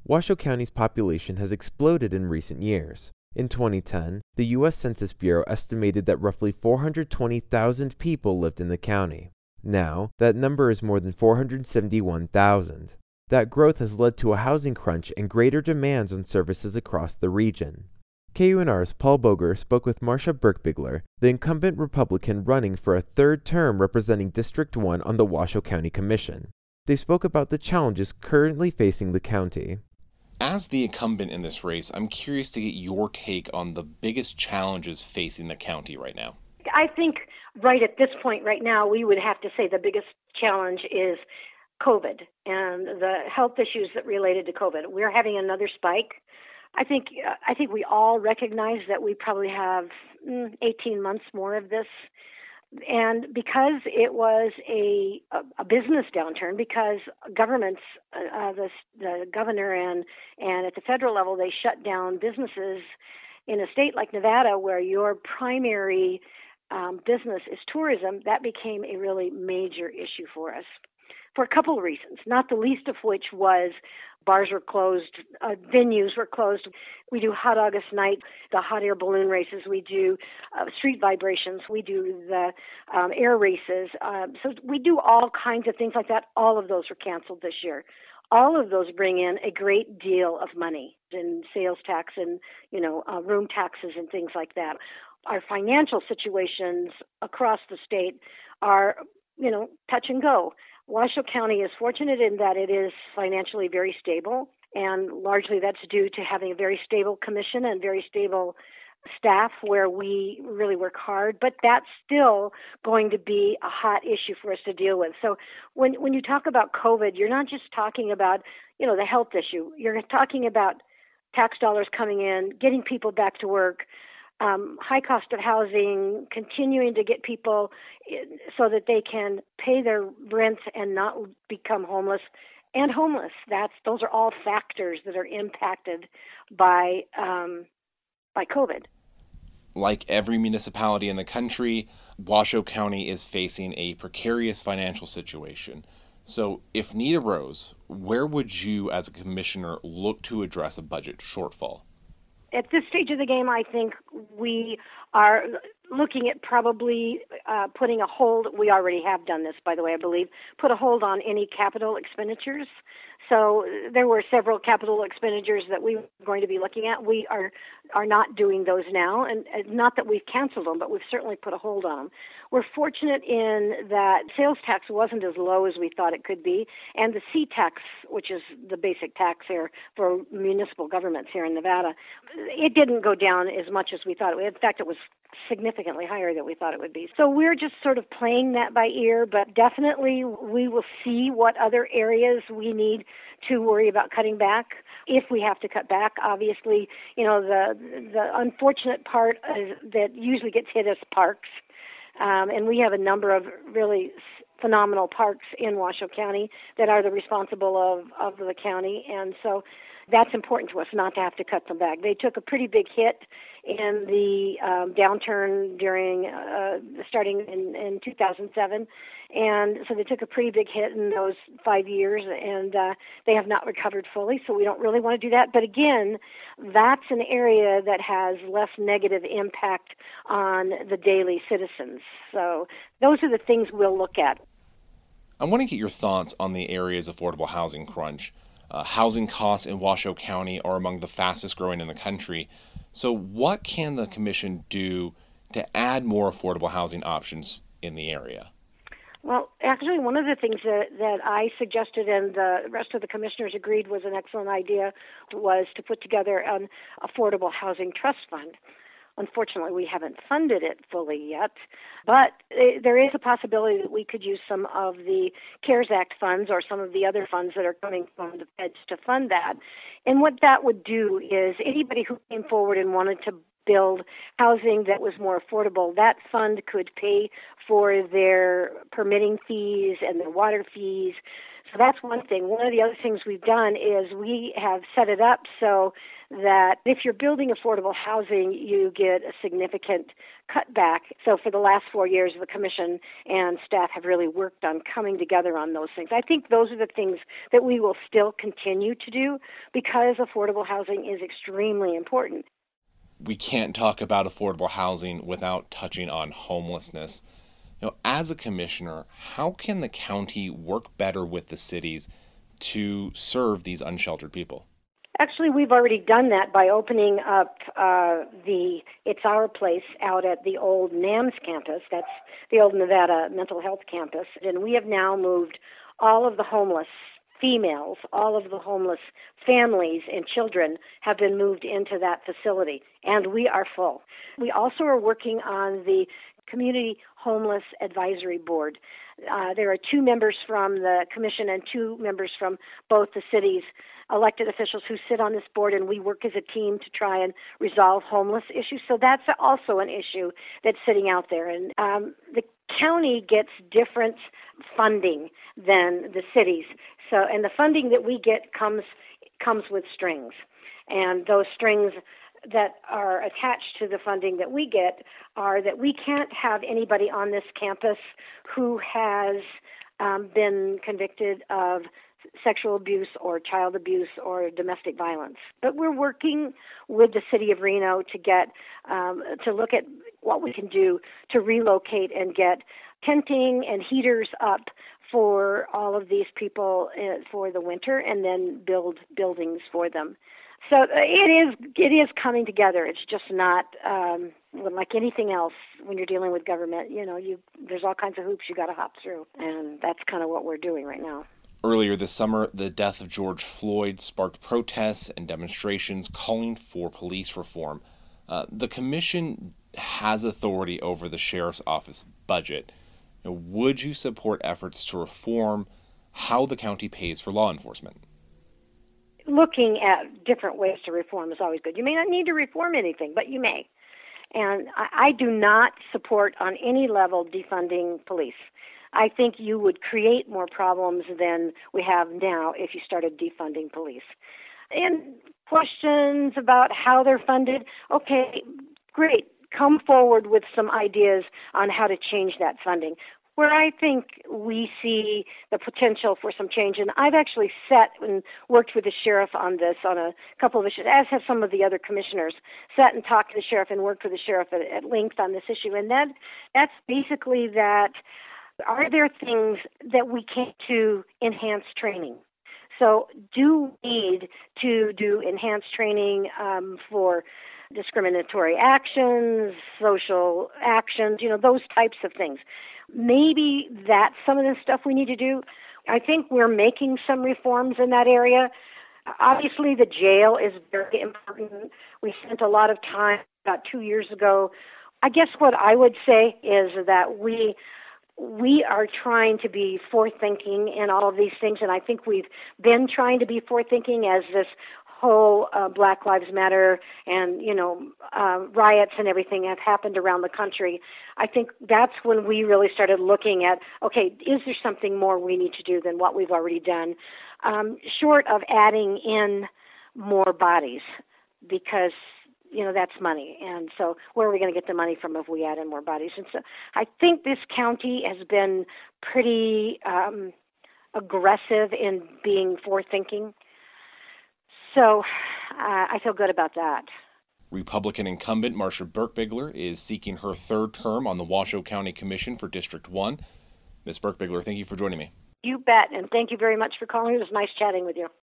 Washoe County's population has exploded in recent years. In 2010, the U.S. Census Bureau estimated that roughly 420,000 people lived in the county. Now, that number is more than 471,000. That growth has led to a housing crunch and greater demands on services across the region. KUNR's Paul Boger spoke with Marsha Birkbigler, the incumbent Republican running for a third term representing District 1 on the Washoe County Commission. They spoke about the challenges currently facing the county. As the incumbent in this race, I'm curious to get your take on the biggest challenges facing the county right now. I think right at this point right now, we would have to say the biggest challenge is COVID and the health issues that related to COVID. We're having another spike. I think we all recognize that we probably have 18 months more of this. And because it was a business downturn, because governments, the governor and at the federal level, they shut down businesses in a state like Nevada where your primary business is tourism, that became a really major issue for us for a couple of reasons, not the least of which was bars were closed, venues were closed. We do Hot August Night, the hot air balloon races. We do street vibrations. We do the air races. So we do all kinds of things like that. All of those were canceled this year. All of those bring in a great deal of money in sales tax and, room taxes and things like that. Our financial situations across the state are, touch and go. Washoe County is fortunate in that it is financially very stable, and largely that's due to having a very stable commission and very stable staff where we really work hard, but that's still going to be a hot issue for us to deal with. So when you talk about COVID, you're not just talking about, the health issue. You're talking about tax dollars coming in, getting people back to work, high cost of housing, continuing to get people so that they can pay their rent and not become homeless. And homeless, those are all factors that are impacted by COVID. Like every municipality in the country, Washoe County is facing a precarious financial situation. So if need arose, where would you as a commissioner look to address a budget shortfall? At this stage of the game, I think we are looking at probably putting a hold. We already have done this, by the way, I believe, put a hold on any capital expenditures. So there were several capital expenditures that we were going to be looking at. We are not doing those now, and not that we've canceled them, but we've certainly put a hold on them. We're fortunate in that sales tax wasn't as low as we thought it could be, and the C-tax, which is the basic tax here for municipal governments here in Nevada, it didn't go down as much as we thought it would. In fact, it was significantly higher than we thought it would be. So we're just sort of playing that by ear, but definitely we will see what other areas we need to worry about cutting back. If we have to cut back, obviously, the unfortunate part is that usually gets hit is parks. And we have a number of really phenomenal parks in Washoe County that are the responsible of the county. And so that's important to us not to have to cut them back. They took a pretty big hit in the downturn during starting in 2007. And so they took a pretty big hit in those 5 years, and they have not recovered fully, so we don't really want to do that. But again, that's an area that has less negative impact on the daily citizens. So those are the things we'll look at. I want to get your thoughts on the area's affordable housing crunch. Housing costs in Washoe County are among the fastest growing in the country. So what can the commission do to add more affordable housing options in the area? Well, actually, one of the things that I suggested and the rest of the commissioners agreed was an excellent idea was to put together an affordable housing trust fund. Unfortunately, we haven't funded it fully yet, but there is a possibility that we could use some of the CARES Act funds or some of the other funds that are coming from the feds to fund that. And what that would do is anybody who came forward and wanted to build housing that was more affordable, that fund could pay for their permitting fees and their water fees. So that's one thing. One of the other things we've done is we have set it up so that if you're building affordable housing, you get a significant cutback. So for the last 4 years, the Commission and staff have really worked on coming together on those things. I think those are the things that we will still continue to do because affordable housing is extremely important. We can't talk about affordable housing without touching on homelessness. As a commissioner, how can the county work better with the cities to serve these unsheltered people? Actually, we've already done that by opening up the It's Our Place out at the old NAMS campus. That's the old Nevada Mental Health Campus. And we have now moved all of the homeless females, all of the homeless families and children have been moved into that facility, and we are full. We also are working on the Community Homeless Advisory Board. There are 2 members from the Commission and 2 members from both the cities, elected officials who sit on this board, and we work as a team to try and resolve homeless issues. So that's also an issue that's sitting out there. And the county gets different funding than the cities. So, and the funding that we get comes with strings, and those strings that are attached to the funding that we get are that we can't have anybody on this campus who has been convicted of sexual abuse or child abuse or domestic violence. But we're working with the city of Reno to get to look at what we can do to relocate and get tenting and heaters up for all of these people for the winter, and then build buildings for them. So it is coming together. It's just not like anything else when you're dealing with government. There's all kinds of hoops you got to hop through, and that's kind of what we're doing right now. Earlier this summer, the death of George Floyd sparked protests and demonstrations calling for police reform. The commission has authority over the sheriff's office budget. Would you support efforts to reform how the county pays for law enforcement? Looking at different ways to reform is always good. You may not need to reform anything, but you may. And I do not support on any level defunding police. I think you would create more problems than we have now if you started defunding police. And questions about how they're funded, okay, great. Come forward with some ideas on how to change that funding. Where I think we see the potential for some change, and I've actually sat and worked with the sheriff on this on a couple of issues, as have some of the other commissioners, sat and talked to the sheriff and worked with the sheriff at length on this issue. And that's basically that, are there things that we can do to enhance training? So do we need to do enhanced training for discriminatory actions, social actions, those types of things? Maybe that's some of the stuff we need to do. I think we're making some reforms in that area. Obviously, the jail is very important. We spent a lot of time about 2 years ago. I guess what I would say is that we are trying to be forward-thinking in all of these things, and I think we've been trying to be forward-thinking as this whole Black Lives Matter and, riots and everything have happened around the country. I think that's when we really started looking at, okay, is there something more we need to do than what we've already done, short of adding in more bodies, because that's money. And so where are we going to get the money from if we add in more bodies? And so I think this county has been pretty aggressive in being forward-thinking. So I feel good about that. Republican incumbent Marsha Birkbigler is seeking her 3rd term on the Washoe County Commission for District 1. Ms. Birkbigler, thank you for joining me. You bet, and thank you very much for calling. It was nice chatting with you.